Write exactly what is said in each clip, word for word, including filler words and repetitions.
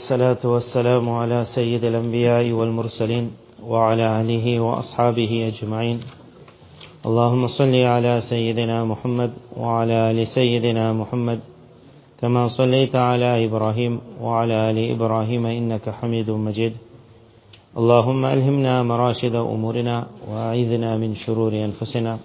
والصلاة والسلام على سيد الأنبياء والمرسلين وعلى آله وأصحابه أجمعين. اللهم صل على سيدنا محمد وعلى آل سيدنا محمد كما صليت على إبراهيم وعلى آل إبراهيم إنك حميد مجيد. اللهم ألهمنا مراشد أمورنا وأعذنا من شرور أنفسنا.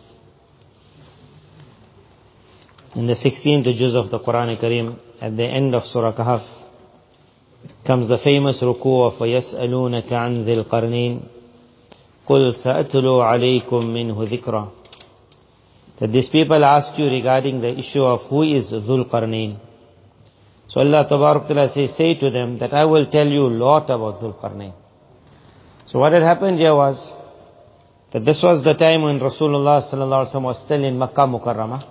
In the sixteenth juz of the Quran Kareem, at the end of Surah Kahf, comes the famous ruku of وَيَسْأَلُونَكَ عَنْ ذِي الْقَرْنِينَ قُلْ سَأَتْلُو عَلَيْكُمْ مِنْهُ ذِكْرًا. That these people ask you regarding the issue of who is Dhul Qarnayn. So Allah Tabarak Ta'ala says, say to them that I will tell you a lot about Dhul Qarnayn. So what had happened here was that this was the time when Rasulullah Sallallahu Alaihi Wasallam was still in Makkah Mukarramah.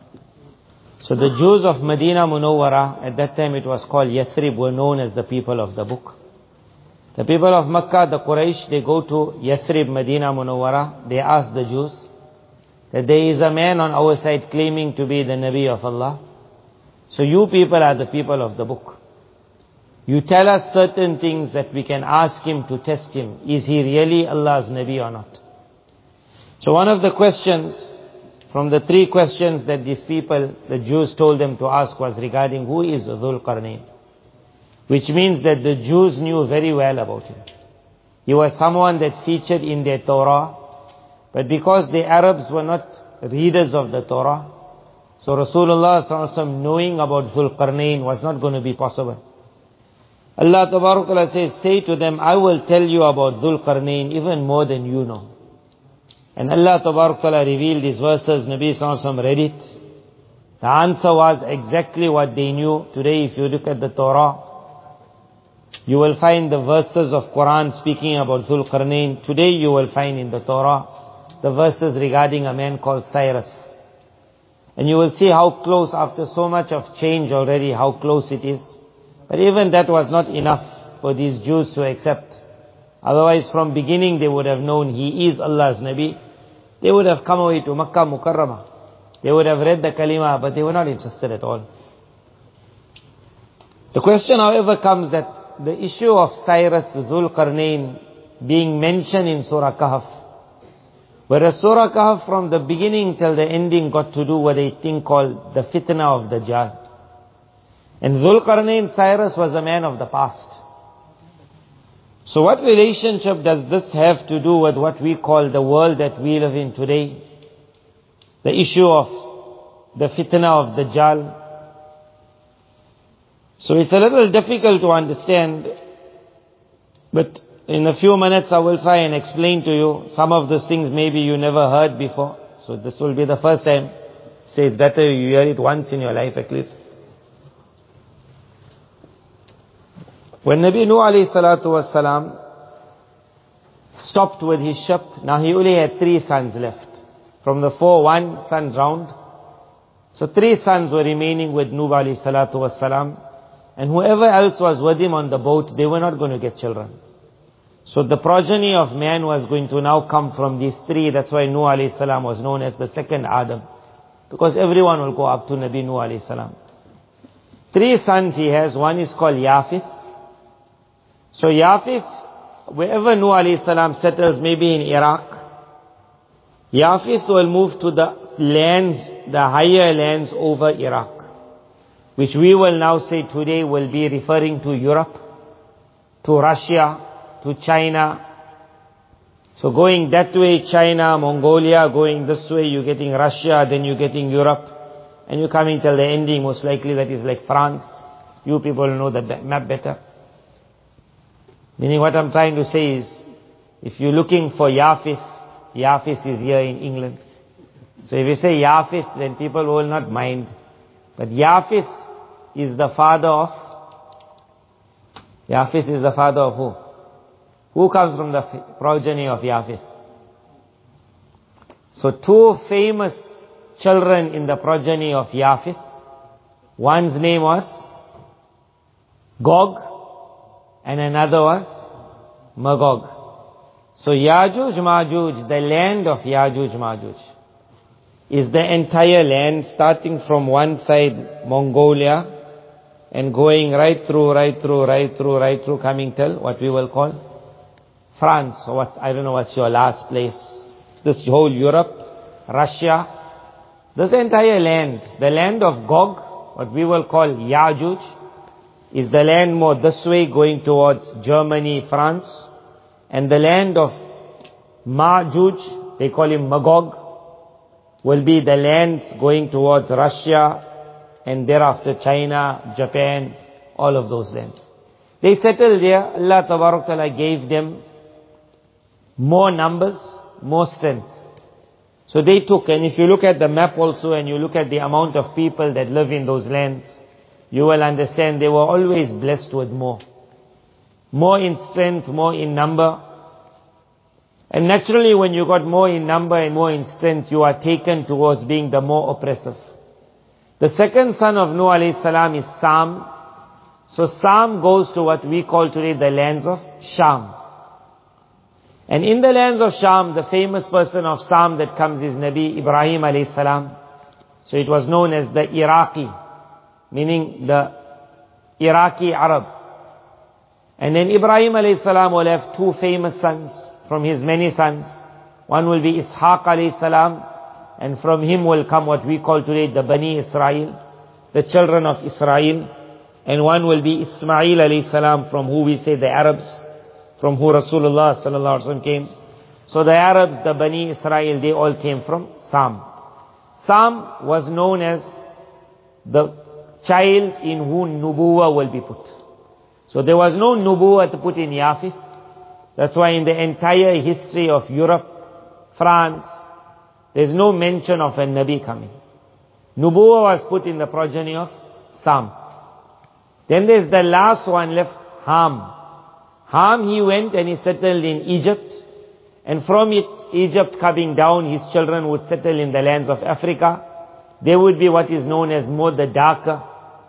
So the Jews of Medina Munawwara, at that time it was called Yathrib, were known as the people of the book. The people of Makkah, the Quraysh, they go to Yathrib, Medina Munawwara, they ask the Jews that there is a man on our side claiming to be the Nabi of Allah. So you people are the people of the book. You tell us certain things that we can ask him to test him. Is he really Allah's Nabi or not? So one of the questions from the three questions that these people, the Jews, told them to ask was regarding who is Dhul Qarnayn. Which means that the Jews knew very well about him. He was someone that featured in their Torah. But because the Arabs were not readers of the Torah, so Rasulullah Sallallahu Alaihi Wasallam knowing about Dhul Qarnayn was not going to be possible. Allah Tabarak Ta'ala says, say to them, I will tell you about Dhul Qarnayn even more than you know. And Allah Tabarak Ta'ala revealed these verses, Nabi Sallallahu Alaihi Wasallam read it. The answer was exactly what they knew. Today if you look at the Torah, you will find the verses of Quran speaking about Dhul Qarnayn. Today you will find in the Torah the verses regarding a man called Cyrus. And you will see how close, after so much of change already, how close it is. But even that was not enough for these Jews to accept. Otherwise, from beginning they would have known he is Allah's Nabi. They would have come away to Makkah Mukarramah. They would have read the kalima, but they were not interested at all. The question, however, comes that the issue of Cyrus, Dhul Qarnayn, being mentioned in Surah Kahf, whereas Surah Kahf from the beginning till the ending got to do with a thing called the fitna of Dajjal. And Dhul Qarnayn, Cyrus, was a man of the past. So what relationship does this have to do with what we call the world that we live in today? The issue of the fitna of Dajjal. So it's a little difficult to understand, but in a few minutes I will try and explain to you some of those things maybe you never heard before. So this will be the first time. Say it's better you hear it once in your life at least. When Nabi Nuh alayhi salatu wasalam stopped with his ship, now he only had three sons left. From the four, one son drowned. So three sons were remaining with Nuh alayhi salatu wasalam. And whoever else was with him on the boat, they were not going to get children. So the progeny of man was going to now come from these three. That's why Nuh alayhi salam was known as the second Adam. Because everyone will go up to Nabi Nuh alayhi salam. Three sons he has. One is called Yafith. So Yafith, wherever Nuh alayhi salam settles, maybe in Iraq, Yafith will move to the lands, the higher lands over Iraq, which we will now say today will be referring to Europe, to Russia, to China. So going that way, China, Mongolia, going this way, you're getting Russia, then you're getting Europe, and you're coming till the ending, most likely that is like France. You people know the map better. Meaning what I'm trying to say is, if you're looking for Yafith, Yafith is here in England. So if you say Yafith, then people will not mind. But Yafith is the father of, Yafith is the father of who? Who comes from the progeny of Yafith? So two famous children in the progeny of Yafith. One's name was Gog, and another was Magog. So Yajuj Majuj, the land of Yajuj Majuj, is the entire land starting from one side Mongolia and going right through, right through, right through, right through, coming till what we will call France, or what, I don't know what's your last place. This whole Europe, Russia, this entire land, the land of Gog, what we will call Yajuj, is the land more this way going towards Germany, France, and the land of Majuj, they call him Magog, will be the land going towards Russia, and thereafter China, Japan, all of those lands. They settled there. Allah Tabarak Ta'ala gave them more numbers, more strength. So they took, and if you look at the map also, and you look at the amount of people that live in those lands, you will understand they were always blessed with more. More in strength, more in number. And naturally when you got more in number and more in strength, you are taken towards being the more oppressive. The second son of Nuh alayhi salam is Sam. So Sam goes to what we call today the lands of Sham. And in the lands of Sham, the famous person of Sam that comes is Nabi Ibrahim alayhi salam. So it was known as the Iraqi, meaning the Iraqi Arab. And then Ibrahim alayhi salam will have two famous sons from his many sons. One will be Ishaq alayhi salam, and from him will come what we call today the Bani Israel, the children of Israel. And one will be Ismail alayhi salam, from who we say the Arabs, from who Rasulullah sallallahu alaihi wasallam came. So the Arabs, the Bani Israel, they all came from Sam. Sam was known as the child in whom Nubuwa will be put. So there was no Nubuwa to put in Yafis. That's why in the entire history of Europe, France, there's no mention of a Nabi coming. Nubuwa was put in the progeny of Sam. Then there's the last one left, Ham. Ham, he went and he settled in Egypt. And from it, Egypt coming down, his children would settle in the lands of Africa. They would be what is known as more the darker.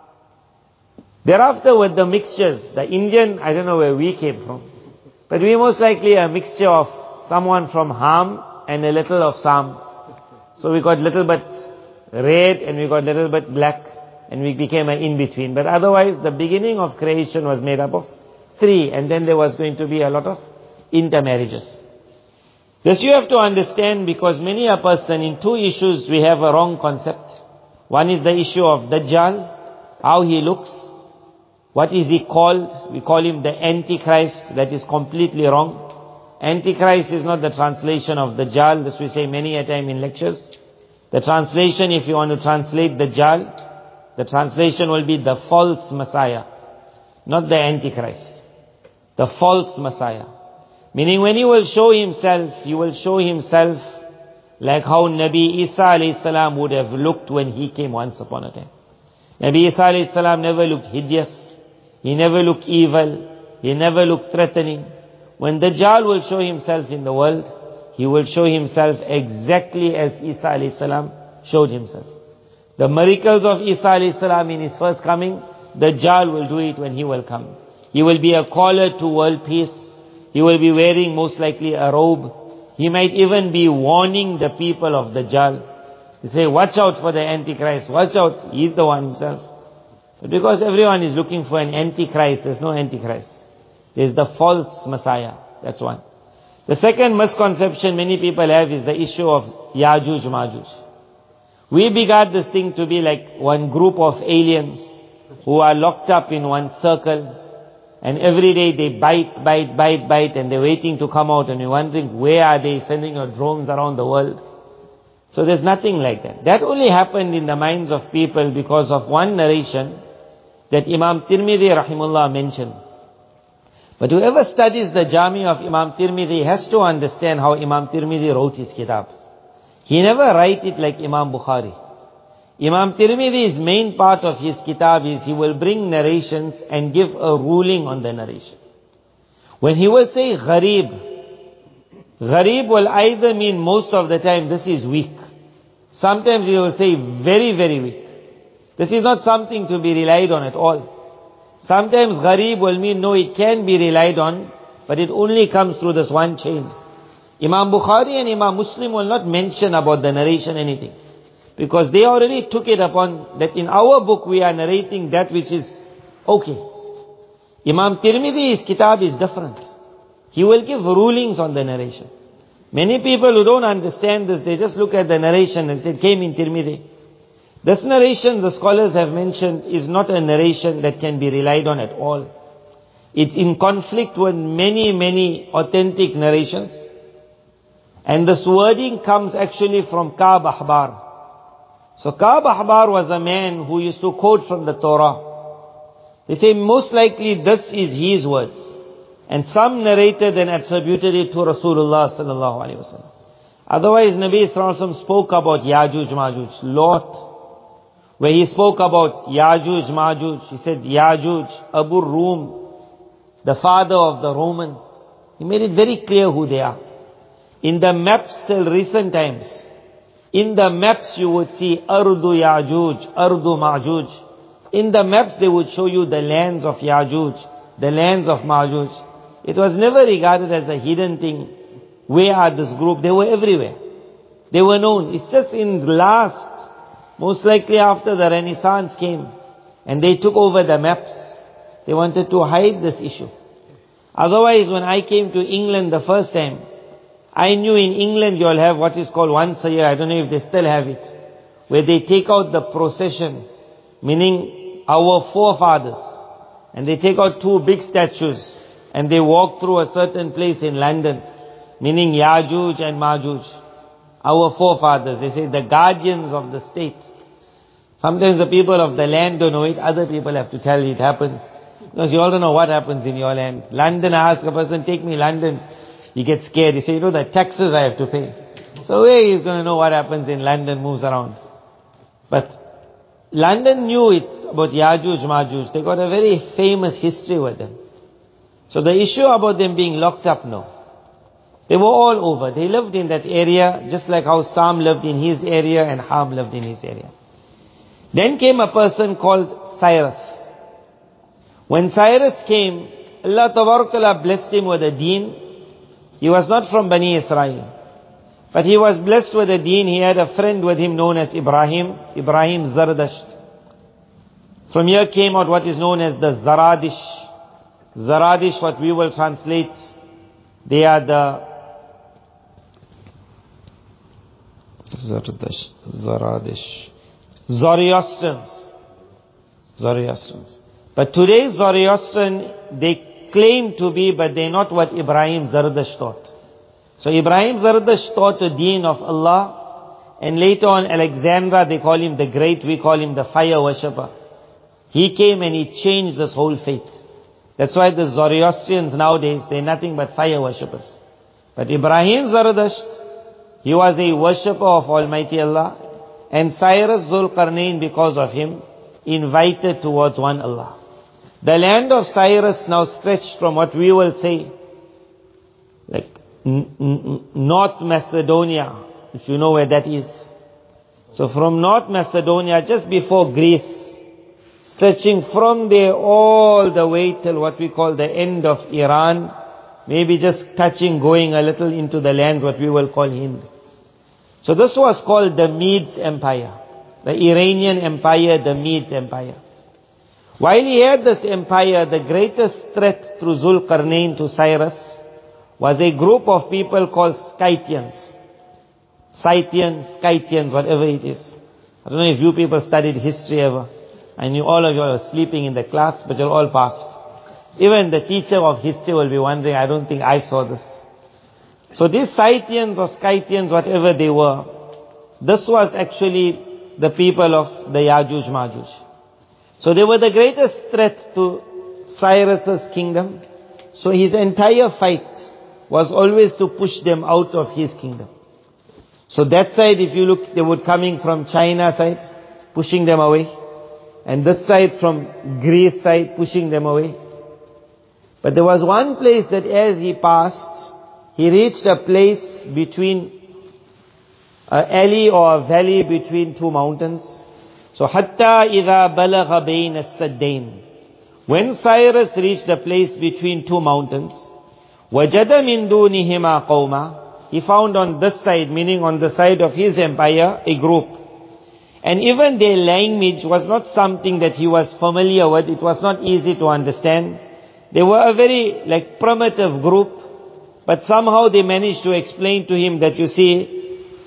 Thereafter with the mixtures, the Indian, I don't know where we came from, but we most likely a mixture of someone from Ham and a little of Sam. So we got little bit red and we got little bit black and we became an in-between. But otherwise the beginning of creation was made up of three, and then there was going to be a lot of intermarriages. This you have to understand, because many a person in two issues we have a wrong concept. One is the issue of Dajjal, how he looks. What is he called? We call him the Antichrist. That is completely wrong. Antichrist is not the translation of Dajjal. This we say many a time in lectures. The translation, if you want to translate Dajjal, the translation will be the false Messiah, not the Antichrist. The false Messiah. Meaning when he will show himself, he will show himself like how Nabi Isa alayhi salam would have looked when he came once upon a time. Nabi Isa alayhi salam never looked hideous. He never looked evil. He never looked threatening. When Dajjal will show himself in the world, he will show himself exactly as Isa alayhi salam showed himself. The miracles of Isa alayhi salam in his first coming, Dajjal will do it when he will come. He will be a caller to world peace. He will be wearing most likely a robe. He might even be warning the people of Dajjal. He say, watch out for the Antichrist. Watch out. He is the one himself. But because everyone is looking for an Antichrist, there's no Antichrist. There's the false Messiah. That's one. The second misconception many people have is the issue of Yajuj Majuj. We regard this thing to be like one group of aliens who are locked up in one circle. And every day they bite, bite, bite, bite, and they're waiting to come out, and you're wondering where are they sending your drones around the world. So there's nothing like that. That only happened in the minds of people because of one narration that Imam Tirmidhi rahimullah mentioned. But whoever studies the Jami of Imam Tirmidhi has to understand how Imam Tirmidhi wrote his kitab. He never write it like Imam Bukhari. Imam Tirmidhi's main part of his kitab is he will bring narrations and give a ruling on the narration. When he will say gharib, gharib will either mean most of the time this is weak. Sometimes he will say very, very weak. This is not something to be relied on at all. Sometimes gharib will mean no, it can be relied on, but it only comes through this one chain. Imam Bukhari and Imam Muslim will not mention about the narration anything. Because they already took it upon that in our book we are narrating that which is Okay. Imam Tirmidhi's kitab is different. He will give rulings on the narration. Many people who don't understand this, they just look at the narration and say, it came in Tirmidhi. This narration, the scholars have mentioned, is not a narration that can be relied on at all. It's in conflict with many, many authentic narrations. And this wording comes actually from Ka'b Ahbar. So Ka'b Ahbar was a man who used to quote from the Torah. They say most likely this is his words. And some narrated and attributed it to Rasulullah sallallahu alaihi wasallam. Otherwise, Nabi sallallahu alaihi wasallam spoke about Yajuj Majuj lot. Where he spoke about Yajuj Majuj, he said Yajuj, Abu Rum, the father of the Roman. He made it very clear who they are. In the maps till recent times, in the maps you would see Ardu Yajuj, Ardu Majuj. In the maps they would show you the lands of Yajuj, the lands of Majuj. It was never regarded as a hidden thing. Where are this group? They were everywhere. They were known. It's just in last, most likely after the Renaissance came, and they took over the maps. They wanted to hide this issue. Otherwise, when I came to England the first time, I knew in England you'll have what is called once a year, I don't know if they still have it, where they take out the procession, meaning our forefathers, and they take out two big statues, and they walk through a certain place in London, meaning Yajuj and Majuj, our forefathers. They say the guardians of the state. Sometimes the people of the land don't know it, other people have to tell you it happens. Because you all don't know what happens in your land. London, I ask a person, take me London. He gets scared. He says, you know, the taxes I have to pay. So where he's going to know what happens in London, moves around. But London knew it about Yajuj, Majuj. They got a very famous history with them. So the issue about them being locked up, no. They were all over. They lived in that area, just like how Sam lived in his area and Ham lived in his area. Then came a person called Cyrus. When Cyrus came, Allah Tabarakala blessed him with a deen. He was not from Bani Israel. But he was blessed with a deen. He had a friend with him known as Ibrahim, Ibrahim Zardasht. From here came out what is known as the Zaradish. Zaradish, what we will translate, they are the Zaradish, Zaradish, Zoroastrians. Zoroastrians. But today's Zoroastrian, they claim to be, but they're not what Ibrahim Zardash taught. So Ibrahim Zardash taught the deen of Allah, and later on Alexandra, they call him the Great, we call him the fire worshipper. He came and he changed this whole faith. That's why the Zoroastrians nowadays, they're nothing but fire worshippers. But Ibrahim Zardash, he was a worshipper of Almighty Allah, and Cyrus Zulqarnain, because of him, invited towards one Allah. The land of Cyrus now stretched from what we will say, like n- n- North Macedonia, if you know where that is. So from North Macedonia, just before Greece, stretching from there all the way till what we call the end of Iran, maybe just touching, going a little into the lands what we will call Hind. So this was called the Medes Empire, the Iranian Empire, the Medes Empire. While he had this empire, the greatest threat through Zulqarnain to Cyrus was a group of people called Scythians. Scythians, Scythians, whatever it is. I don't know if you people studied history ever. I knew all of you are sleeping in the class, but you're all passed. Even the teacher of history will be wondering, I don't think I saw this. So these Scythians or Scythians, whatever they were, this was actually the people of the Yajuj Majuj. So they were the greatest threat to Cyrus's kingdom. So his entire fight was always to push them out of his kingdom. So that side, if you look, they were coming from China side, pushing them away. And this side from Greece side, pushing them away. But there was one place that as he passed, he reached a place between an alley or a valley between two mountains. So, hatta idha balagha bayn as-saddain. When Cyrus reached the place between two mountains, wajada min dunihima qawma. He found on this side, meaning on the side of his empire, a group. And even their language was not something that he was familiar with. It was not easy to understand. They were a very like primitive group, but somehow they managed to explain to him that, you see,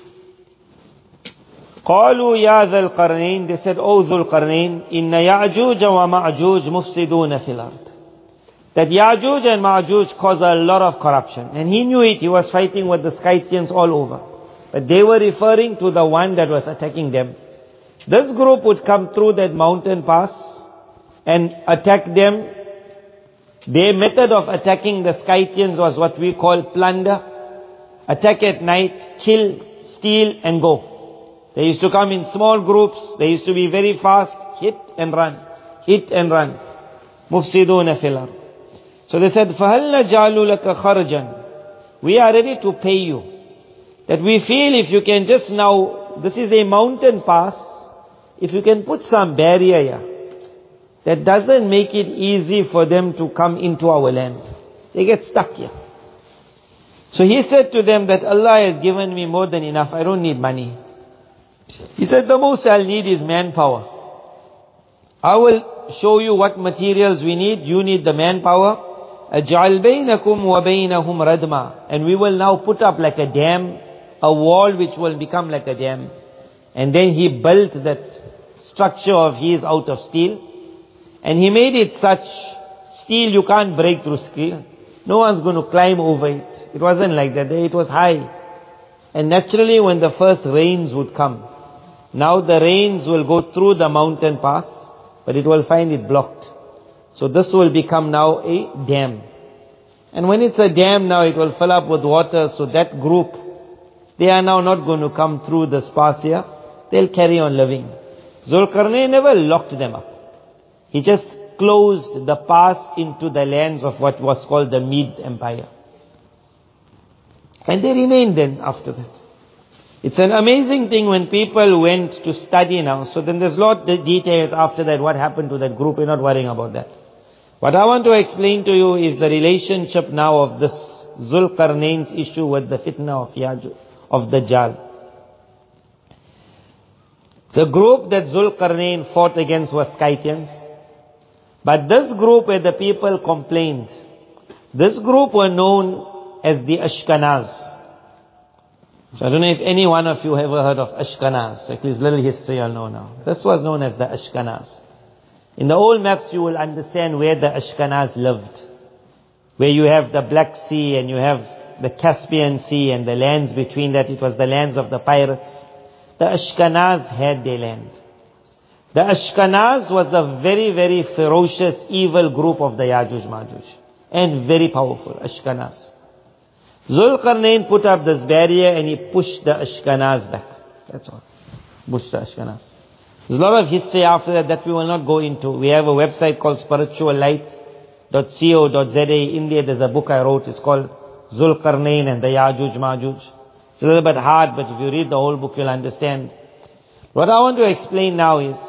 قالوا يا ذا القرنين, they said, O Dhul Qarnayn, إن يعجوج ومعجوج مفسدون في الأرض. That Ya'juj and Ma'juj cause a lot of corruption. And he knew it. He was fighting with the Scythians all over. But they were referring to the one that was attacking them. This group would come through that mountain pass and attack them. Their method of attacking the Scythians was what we call plunder. Attack at night, kill, steal and go. They used to come in small groups. They used to be very fast. Hit and run. Hit and run. Mufsiduna fil ard. So they said, فَهَلْ نَجْعَلُ لَكَ خَرْجًا. We are ready to pay you. That we feel if you can just now, this is a mountain pass, if you can put some barrier here, that doesn't make it easy for them to come into our land. They get stuck here. So he said to them that Allah has given me more than enough. I don't need money. He said, the most I'll need is manpower. I will show you what materials we need. You need the manpower. أَجْعَلْ بَيْنَكُمْ وَبَيْنَهُمْ رَدْمًا. And we will now put up like a dam, a wall which will become like a dam. And then he built that structure of his out of steel. And he made it such steel you can't break through steel. No one's going to climb over it. It wasn't like that. It was high. And naturally when the first rains would come, now the rains will go through the mountain pass, but it will find it blocked. So this will become now a dam. And when it's a dam now, it will fill up with water, so that group, they are now not going to come through this pass here. They'll carry on living. Zulqarnain never locked them up. He just closed the pass into the lands of what was called the Medes Empire. And they remained then after that. It's an amazing thing when people went to study now. So then there's a lot of details after that, what happened to that group. We're not worrying about that. What I want to explain to you is the relationship now of this Zulqarnain's issue with the fitna of Ya'juj, of Dajjal. The group that Zulqarnain fought against was Scythians. But this group where the people complained, this group were known as the Ashkenaz. So I don't know if any one of you have ever heard of Ashkenaz. At least little history I'll know now. This was known as the Ashkenaz. In the old maps you will understand where the Ashkenaz lived. Where you have the Black Sea and you have the Caspian Sea and the lands between that. It was the lands of the pirates. The Ashkenaz had their land. The Ashkenaz was a very, very ferocious, evil group of the Ya'juj Ma'juj. And very powerful, Ashkenaz. Zulqarnain put up this barrier and he pushed the Ashkenaz back. That's all. Pushed the Ashkenaz. There's a lot of history after that that we will not go into. We have a website called spiritual light dot co dot za. In there there's a book I wrote. It's called Zulqarnain and the Ya'juj Ma'juj. It's a little bit hard, but if you read the whole book you'll understand. What I want to explain now is,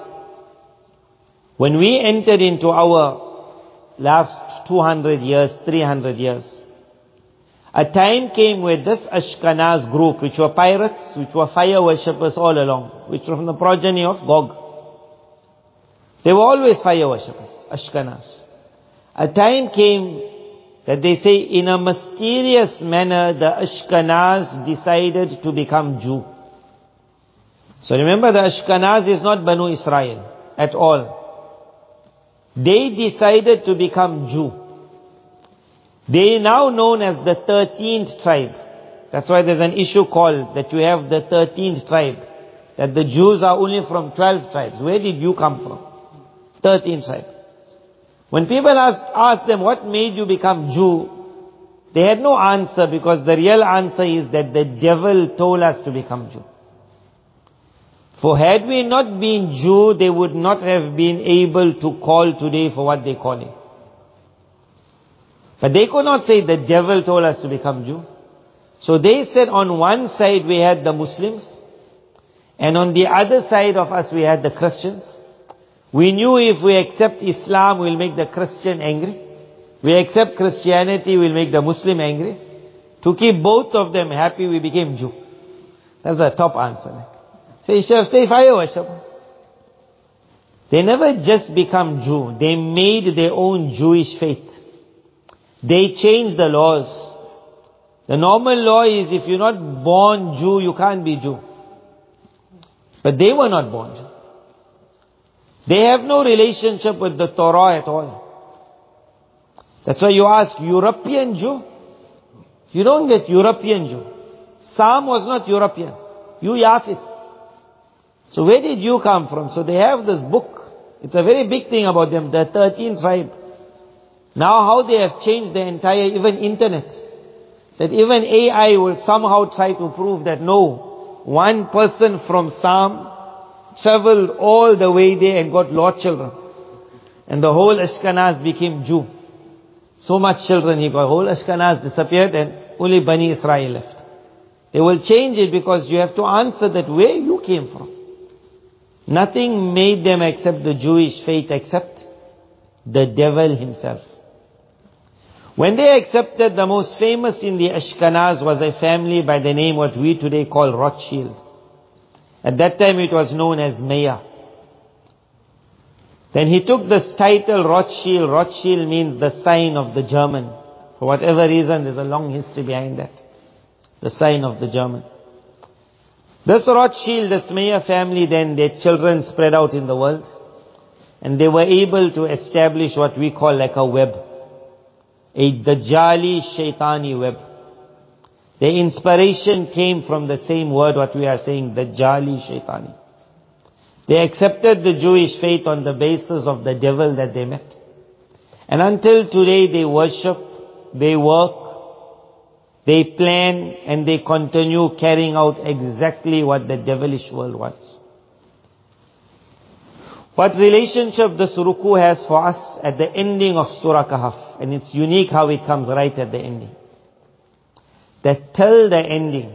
when we entered into our last two hundred years, three hundred years, a time came where this Ashkenaz group, which were pirates, which were fire worshippers all along, which were from the progeny of Gog. They were always fire worshippers, Ashkenaz. A time came that they say in a mysterious manner the Ashkenaz decided to become Jew. So remember, the Ashkenaz is not Banu Israel at all. They decided to become Jew. They are now known as the thirteenth tribe. That's why there's an issue called that you have the thirteenth tribe. That the Jews are only from twelve tribes. Where did you come from? thirteenth tribe. When people ask, ask them, what made you become Jew? They had no answer, because the real answer is that the devil told us to become Jew. For had we not been Jew, they would not have been able to call today for what they call it. But they could not say the devil told us to become Jew. So they said on one side we had the Muslims, and on the other side of us we had the Christians. We knew if we accept Islam, we'll make the Christian angry. We accept Christianity, we'll make the Muslim angry. To keep both of them happy, we became Jew. That's the top answer. Say, Chef, say fire worship. They never just become Jew. They made their own Jewish faith. They changed the laws. The normal law is if you're not born Jew, you can't be Jew. But they were not born Jew. They have no relationship with the Torah at all. That's why you ask, European Jew? You don't get European Jew. Sam was not European. You Yafith. So where did you come from? So they have this book. It's a very big thing about them, the thirteenth tribe. Now how they have changed the entire, even internet. That even A I will somehow try to prove that no, one person from Sam traveled all the way there and got lot children. And the whole Ashkenaz became Jew. So much children he got. Whole Ashkenaz disappeared and only Bani Israel left. They will change it because you have to answer that where you came from. Nothing made them accept the Jewish faith except the devil himself. When they accepted, the most famous in the Ashkenaz was a family by the name what we today call Rothschild. At that time it was known as Meyer. Then he took this title Rothschild. Rothschild means the sign of the German. For whatever reason, there's a long history behind that. The sign of the German. This Rothschild, this Meyer family, then their children spread out in the world. And they were able to establish what we call like a web. A Dajjali Shaitani web. Their inspiration came from the same word what we are saying, Dajjali Shaitani. They accepted the Jewish faith on the basis of the devil that they met. And until today they worship, they work, they plan, and they continue carrying out exactly what the devilish world wants. What relationship this ruku has for us at the ending of Surah Kahf, and it's unique how it comes right at the ending. That till the ending,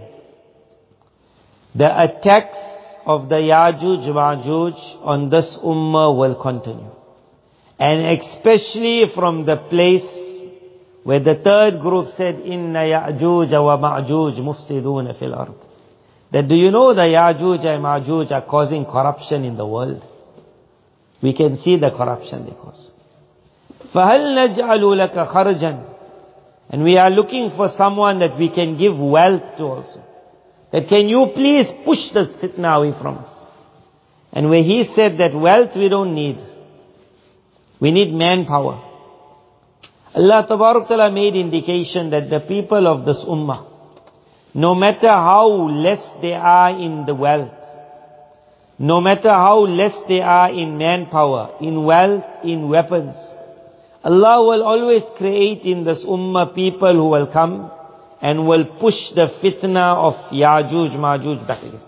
the attacks of the Yajuj Majuj on this ummah will continue. And especially from the place where the third group said, Inna Ya'juj wa Ma'juj mufsiduna fil ard. That do you know the Yajuj and Ma'juj are causing corruption in the world? We can see the corruption they cause. فَهَلْ نَجْعَلُ لَكَ خَرْجًا. And we are looking for someone that we can give wealth to also. That can you please push this fitna away from us. And where he said that wealth we don't need. We need manpower. Allah Tabarak Ta'ala made indication that the people of this ummah, no matter how less they are in the wealth, no matter how less they are in manpower, in wealth, in weapons, Allah will always create in this ummah people who will come and will push the fitna of Yajuj Majuj back again.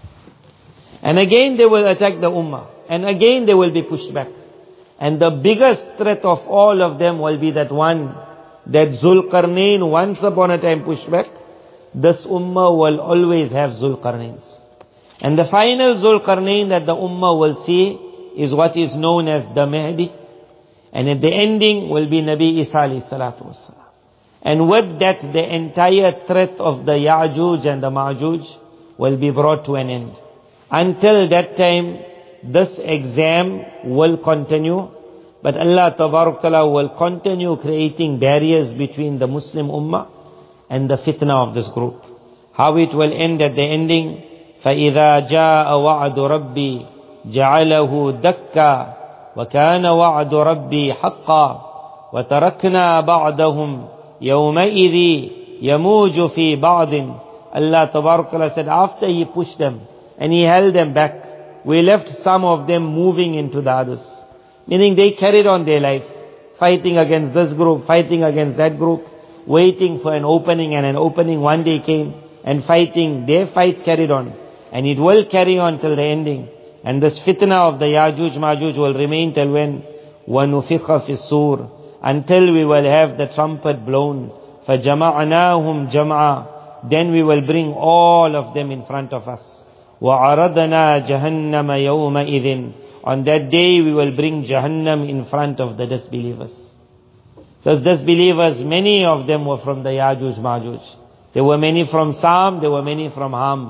And again they will attack the ummah. And again they will be pushed back. And the biggest threat of all of them will be that one, that Zulqarnain once upon a time pushed back. This ummah will always have Zulqarnains. And the final Zulqarnain that the ummah will see is what is known as the Mahdi. And at the ending will be Nabi Isa alayhi salatu wassalam. And with that, the entire threat of the Ya'juj and the Ma'juj will be brought to an end. Until that time, this exam will continue. But Allah Tabarak Ta'ala will continue creating barriers between the Muslim Ummah and the fitna of this group. How it will end at the ending, فَإِذَا جَاءَ وَعْدُ رَبِّي جَعَلَهُ دَكَّا وَكَانَ وَعْدُ رَبِّي حَقًّا وَتَرَكْنَا بَعْدَهُمْ يَوْمَئِذِ يَمُوجُ فِي بَعْضٍ. Allah Tabarak Ta'ala said, after He pushed them and He held them back, we left some of them moving into the others. Meaning they carried on their life, fighting against this group, fighting against that group, waiting for an opening, and an opening one day came, and fighting, their fights carried on. And it will carry on till the ending. And this fitna of the Yajuj Majuj will remain till when? وَنُفِخَ فِي الصُّورِ. Until we will have the trumpet blown. فَجَمَعْنَاهُمْ جَمْعًا. Then we will bring all of them in front of us. وَعَرَضْنَا جَهَنَّمَ يَوْمَئِذٍ. On that day we will bring Jahannam in front of the disbelievers. Those disbelievers, many of them were from the Yajuj Majuj. There were many from Sam, there were many from Ham.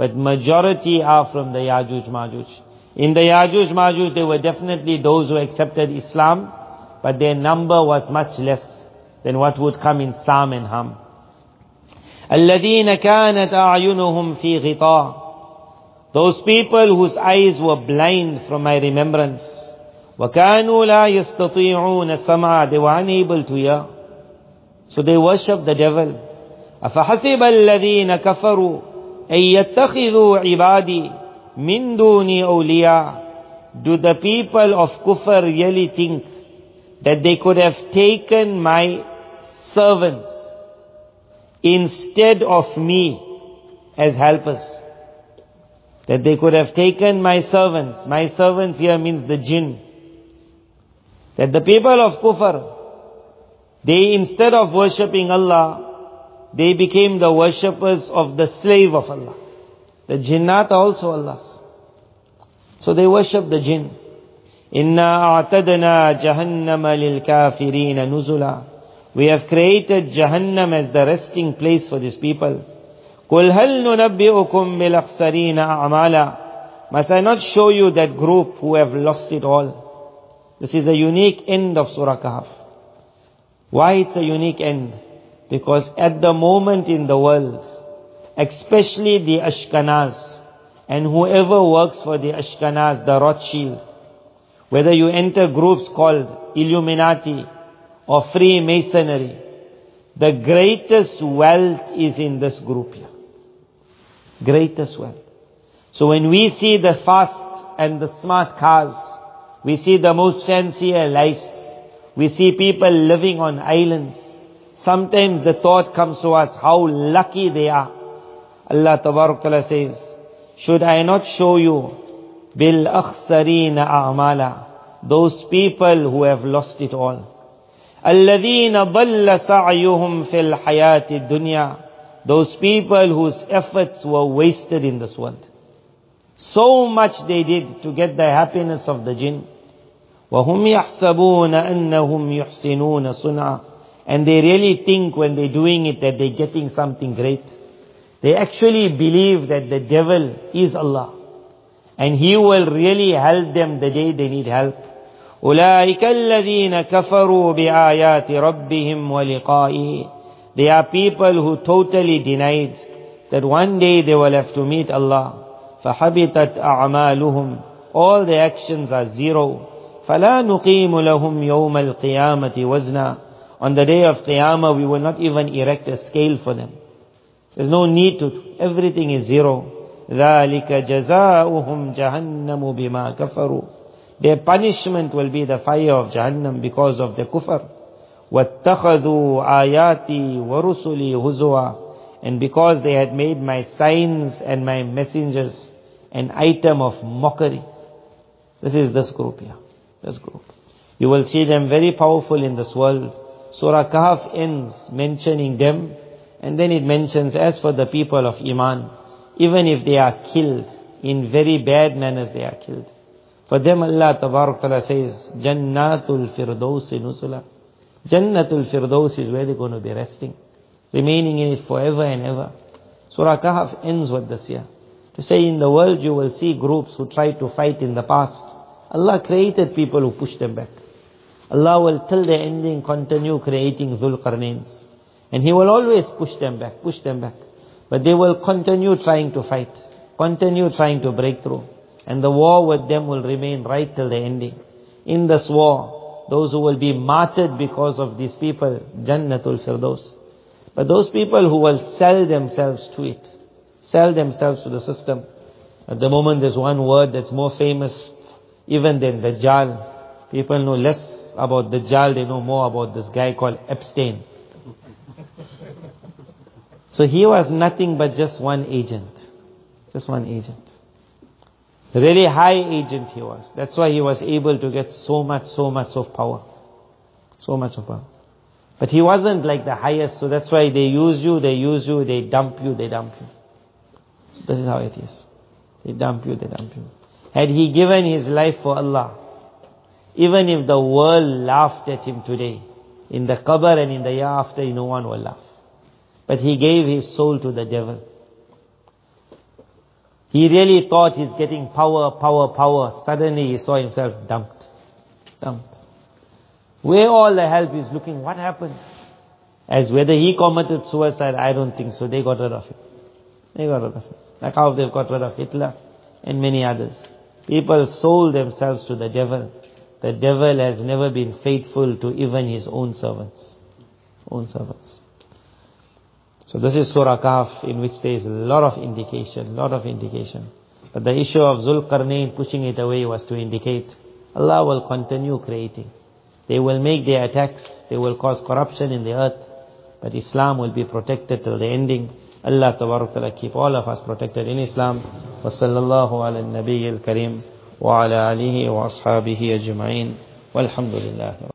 but majority are from the Yajuj Majuj. In the Yajuj Majuj, there were definitely those who accepted Islam, but their number was much less than what would come in Sam and Ham. الَّذِينَ كَانَتْ أَعْيُنُهُمْ فِي غِطَاءٍ. Those people whose eyes were blind from my remembrance. وَكَانُوا لَا يَسْتَطِيعُونَ السَّمْعَ. They were unable to hear. So they worship the devil. أَفَحَسِبَ الَّذِينَ كَفَرُوا أَن يَتَّخِذُوا عِبَادِي مِن دُونِي أَوْلِيَاءَ. Do the people of Kufr really think that they could have taken my servants instead of me as helpers? That they could have taken my servants. My servants here means the jinn. That the people of Kufr, they instead of worshipping Allah, they became the worshippers of the slave of Allah. The jinnat are also Allah's. So they worship the jinn. Inna a'tadna jahannama lil kafirina nuzula. We have created Jahannam as the resting place for these people. Qul hal nunabbi'ukum bil akhsarina a'mala. Must I not show you that group who have lost it all? This is a unique end of Surah Kahf. Why it's a unique end? Because at the moment in the world, especially the Ashkenaz, and whoever works for the Ashkenaz, the Rothschild, whether you enter groups called Illuminati or Freemasonry, the greatest wealth is in this group here. Greatest wealth. So when we see the fast and the smart cars, we see the most fancier lives, we see people living on islands, sometimes the thought comes to us how lucky they are. Allah Tabarak Ta'ala says, should I not show you bil akhsarina a'mala, those people who have lost it all. الَّذِينَ ضَلَّ سَعْيُهُمْ فِي الْحَيَاةِ الدُّنْيَا. Those people whose efforts were wasted in this world. So much they did to get the happiness of the jinn. وَهُمْ يَحْسَبُونَ أَنَّهُمْ يُحْسِنُونَ صُنْعًا. And they really think when they're doing it that they're getting something great. They actually believe that the devil is Allah. And he will really help them the day they need help. أُولَٰئِكَ الَّذِينَ كَفَرُوا بِآيَاتِ رَبِّهِمْ وَلِقَائِهِ. They are people who totally denied that one day they will have to meet Allah. فَحَبِطَتْ أَعْمَالُهُمْ. All the actions are zero. فَلَا نُقِيمُ لَهُمْ يَوْمَ الْقِيَامَةِ وَزْنًا. On the day of Qiyamah, we will not even erect a scale for them. There's no need to. Everything is zero. ذَلِكَ جَزَاؤُهُمْ جَهَنَّمُ بِمَا كَفَرُوا. Their punishment will be the fire of Jahannam because of the kufr. وَاتَّخَذُوا آيَاتِي وَرُسُلِي هُزُوًا. And because they had made my signs and my messengers an item of mockery. This is this group here. This group. You will see them very powerful in this world. Surah Kahf ends mentioning them. And then it mentions, as for the people of Iman, even if they are killed, in very bad manners they are killed. For them Allah Tabarak Ta'ala says, Jannatul Firdausi Nusula. Jannatul Firdaus is where they're going to be resting, remaining in it forever and ever. Surah Kahf ends with this here. To say in the world you will see groups who tried to fight in the past. Allah created people who pushed them back. Allah will till the ending continue creating Dhul Qarnains. And He will always push them back, push them back. But they will continue trying to fight, continue trying to break through. And the war with them will remain right till the ending. In this war, those who will be martyred because of these people, Jannatul Firdaus. But those people who will sell themselves to it, sell themselves to the system. At the moment there's one word that's more famous even than Dajjal. People know less about Dajjal, they know more about this guy called Epstein. So he was nothing but just one agent. Just one agent. Really high agent he was. That's why he was able to get so much, so much of power. So much of power. But he wasn't like the highest, so that's why they use you, they use you, they dump you, they dump you. This is how it is. They dump you, they dump you. Had he given his life for Allah, even if the world laughed at him today, in the qabr and in the year after, no one will laugh. But he gave his soul to the devil. He really thought he's getting power, power, power. Suddenly he saw himself dumped. Dumped. Where all the help is looking, what happened? As whether he committed suicide, I don't think so. They got rid of him. They got rid of him. Like how they've got rid of Hitler and many others. People sold themselves to the devil. The devil has never been faithful to even his own servants. Own servants. So this is Surah Kahf, in which there is a lot of indication, lot of indication. But the issue of Zulqarnain pushing it away was to indicate Allah will continue creating. They will make their attacks, they will cause corruption in the earth, but Islam will be protected till the ending. Allah Tabarak Ta'ala keep all of us protected in Islam. Wa sallallahu ala nabiyyil kareem wa ala alihi wa ashabihi ajma'in. Walhamdulillah.